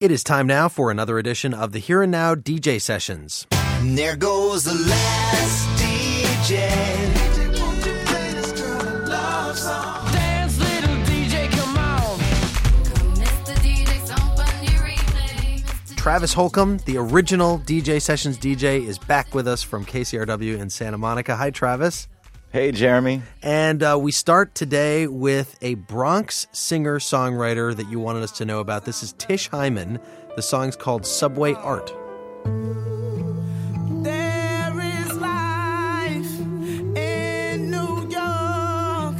It is time now for another edition of the Here and Now DJ Sessions. And there goes the last DJ. Won't you play this girl a love song? Dance, little DJ, come on. Mr. DJ, somebody replay. Travis Holcomb, the original DJ Sessions DJ, is back with us from KCRW in Santa Monica. Hi, Travis. Hey, Jeremy. And we start today with a Bronx singer-songwriter that you wanted us to know about. This is Tish Hyman. The song's called Subway Art. There is life in New York,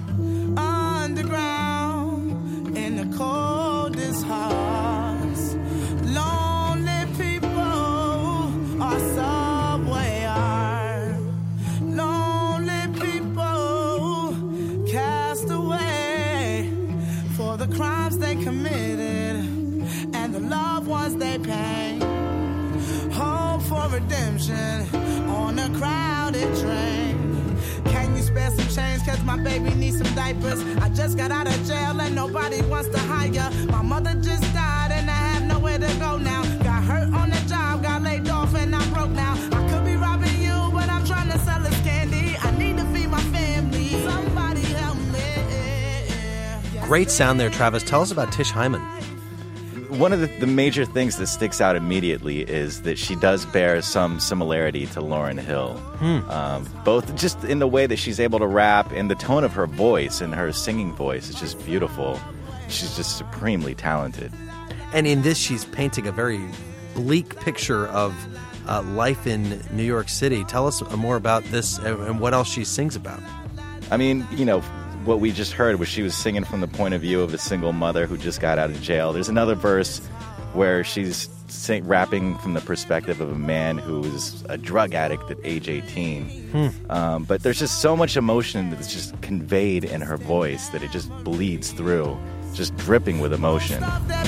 underground, in the coldest hearts. Lonely people are subway art. Lonely people cast away for the crimes they committed and the loved ones they pain. Hope for redemption on a crowded train. Can you spare some change? Cause my baby needs some diapers. I just got out of jail and nobody wants to hire. My mother just died and I have nowhere to go now. Got hurt on the job, got laid off and I'm broke now. I could be robbing you, but I'm trying to sell us candy. I need to feed my family. Somebody help me. Great sound there, Travis. Tell us about Tish Hyman. One of the major things that sticks out immediately is that she does bear some similarity to Lauryn Hill. Both just in the way that she's able to rap and the tone of her voice and her singing voice is just beautiful. She's just supremely talented. And in this, she's painting a very bleak picture of life in New York City. Tell us more about this and what else she sings about. I mean, you know, what we just heard was she was singing from the point of view of a single mother who just got out of jail. There's another verse where she's rapping from the perspective of a man who was a drug addict at age 18. But there's just so much emotion that's just conveyed in her voice that it just bleeds through, just dripping with emotion.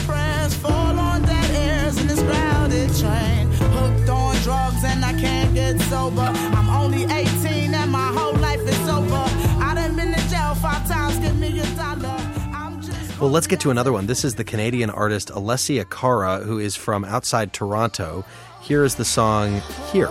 Hooked on drugs and I can't get sober. I'm only 18 and my whole life is over. I done been to jail 5 times, give me $1. Well, let's get to another one. This is the Canadian artist Alessia Cara, who is from outside Toronto. Here is the song Here.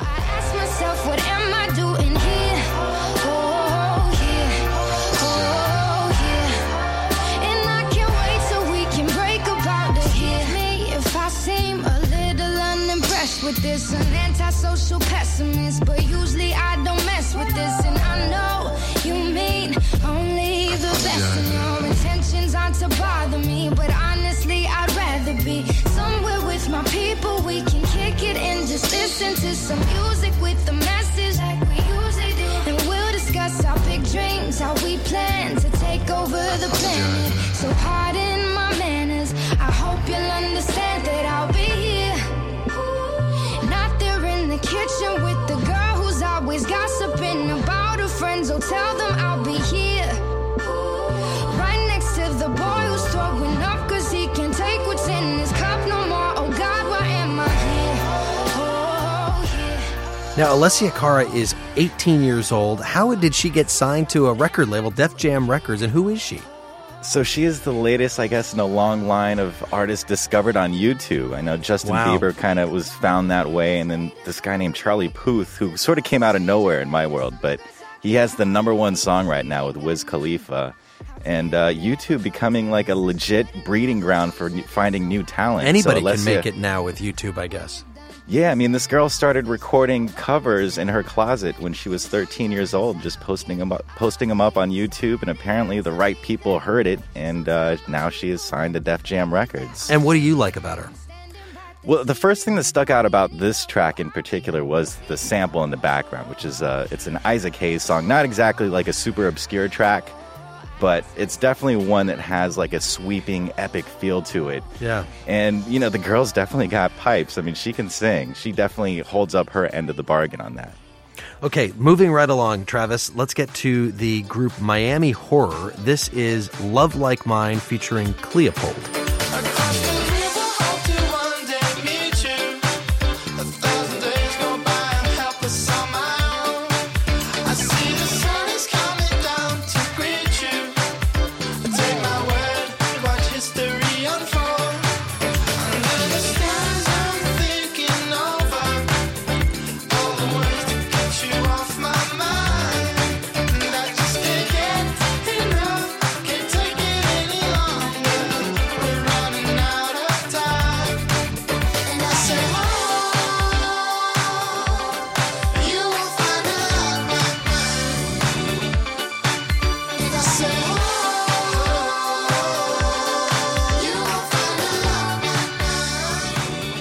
With this, an antisocial pessimist, but usually I don't mess with this, and I know you mean only the best, and your intentions aren't to bother me, but honestly I'd rather be somewhere with my people. We can kick it and just listen to some music with the message like we usually do, and we'll discuss our big dreams, how we plan to take over the planet. So pardon my manners, I hope you'll understand that I'll be here. Kitchen with the girl who's always gossiping about her friends. Oh, tell them I'll be here, right next to the boy who's throwing up cause he can't take what's in his cup no more. Oh God, why am I here? Now, Alessia Cara is 18 years old. How did she get signed to a record label, Def Jam Records, and who is she? So she is the latest, I guess, in a long line of artists discovered on YouTube. I know Justin Bieber kind of was found that way, and then this guy named Charlie Puth, who sort of came out of nowhere in my world, but he has the #1 song right now with Wiz Khalifa, and YouTube becoming like a legit breeding ground for finding new talent. Anybody can make it now with YouTube, I guess. Yeah, I mean, this girl started recording covers in her closet when she was 13 years old, just posting them up on YouTube, and apparently the right people heard it, and now she is signed to Def Jam Records. And what do you like about her? Well, the first thing that stuck out about this track in particular was the sample in the background, which is it's an Isaac Hayes song, not exactly like a super obscure track, but it's definitely one that has like a sweeping, epic feel to it. Yeah. And, you know, the girl's definitely got pipes. I mean, she can sing. She definitely holds up her end of the bargain on that. Okay, moving right along, Travis, let's get to the group Miami Horror. This is Love Like Mine featuring Cleopold.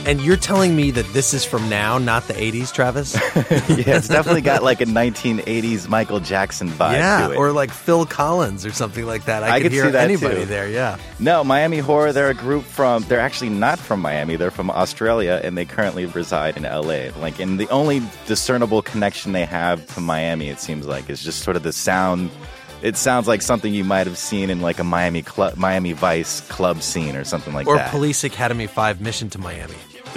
And you're telling me that this is from now, not the 80s, Travis? Yeah, it's definitely got like a 1980s Michael Jackson vibe to it. Or like Phil Collins or something like that. I could hear see that anybody too. there, yeah. No, Miami Horror, they're a group they're actually not from Miami, they're from Australia, and they currently reside in LA. Like, and the only discernible connection they have to Miami, it seems like, is just sort of the sound. It sounds like something you might have seen in like a Miami Vice club scene or something like that. Or Police Academy 5 Mission to Miami.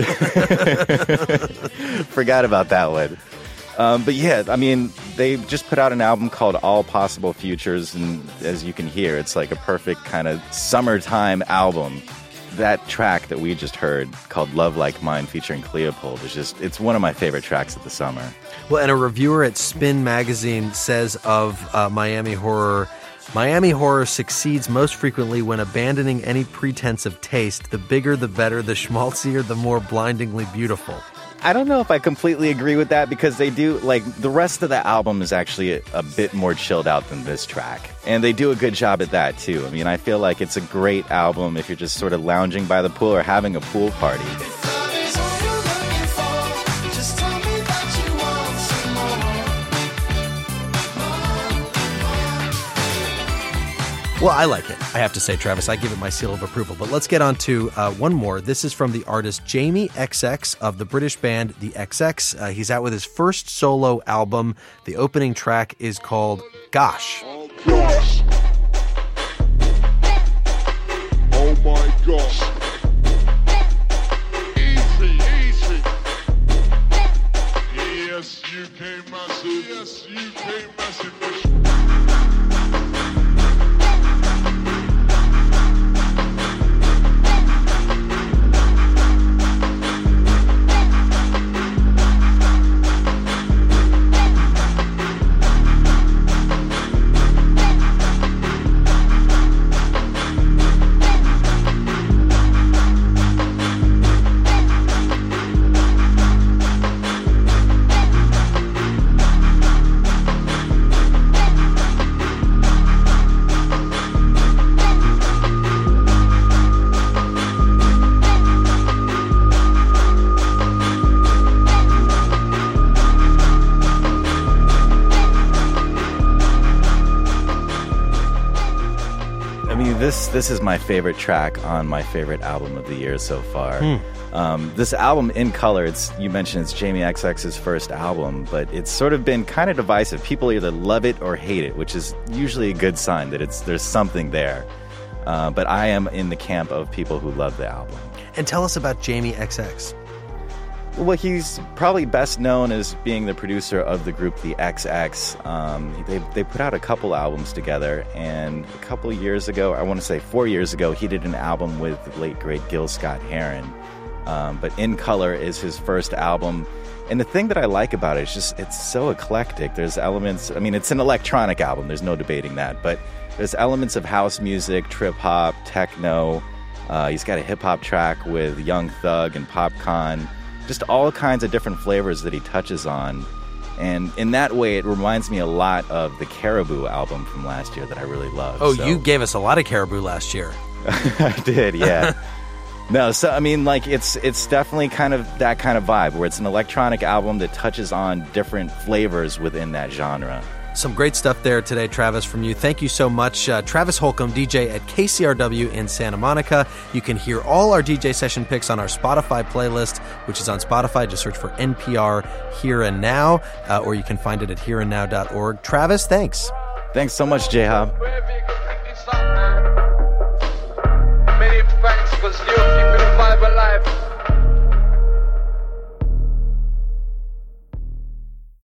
Forgot about that one. But yeah, I mean, they just put out an album called All Possible Futures, and as you can hear, it's like a perfect kind of summertime album. That track that we just heard, called Love Like Mine, featuring Cleopold, it's one of my favorite tracks of the summer. Well, and a reviewer at Spin Magazine says of Miami Horror succeeds most frequently when abandoning any pretense of taste. The bigger, the better, the schmaltzier, the more blindingly beautiful. I don't know if I completely agree with that, because they do, like, the rest of the album is actually a bit more chilled out than this track. And they do a good job at that, too. I mean, I feel like it's a great album if you're just sort of lounging by the pool or having a pool party. Well, I like it, I have to say, Travis. I give it my seal of approval. But let's get on to one more. This is from the artist Jamie XX of the British band The XX. He's out with his first solo album. The opening track is called Gosh. Oh, gosh. Oh, my gosh. Easy, easy. Yes, UK massive. Yes, UK massive. This is my favorite track on my favorite album of the year so far. This album, In Color, you mentioned it's Jamie XX's first album, but it's sort of been kind of divisive. People either love it or hate it, which is usually a good sign that there's something there. But I am in the camp of people who love the album. And tell us about Jamie XX. Well, he's probably best known as being the producer of the group The XX. They put out a couple albums together, and a couple of years ago, I want to say 4 years ago, he did an album with the late, great Gil Scott-Heron. But In Color is his first album. And the thing that I like about it is it's so eclectic. There's elements, I mean, it's an electronic album, there's no debating that, but there's elements of house music, trip-hop, techno. He's got a hip-hop track with Young Thug and Popcaan. Just all kinds of different flavors that he touches on. And in that way, it reminds me a lot of the Caribou album from last year that I really love. Oh, so. You gave us a lot of Caribou last year. I did, yeah. No, so, I mean, like, it's definitely kind of that kind of vibe, where it's an electronic album that touches on different flavors within that genre. Some great stuff there today, Travis, from you. Thank you so much. Travis Holcomb, DJ at KCRW in Santa Monica. You can hear all our DJ session picks on our Spotify playlist, which is on Spotify. Just search for NPR Here and Now, or you can find it at hereandnow.org. Travis, thanks. Thanks so much, J-Hob.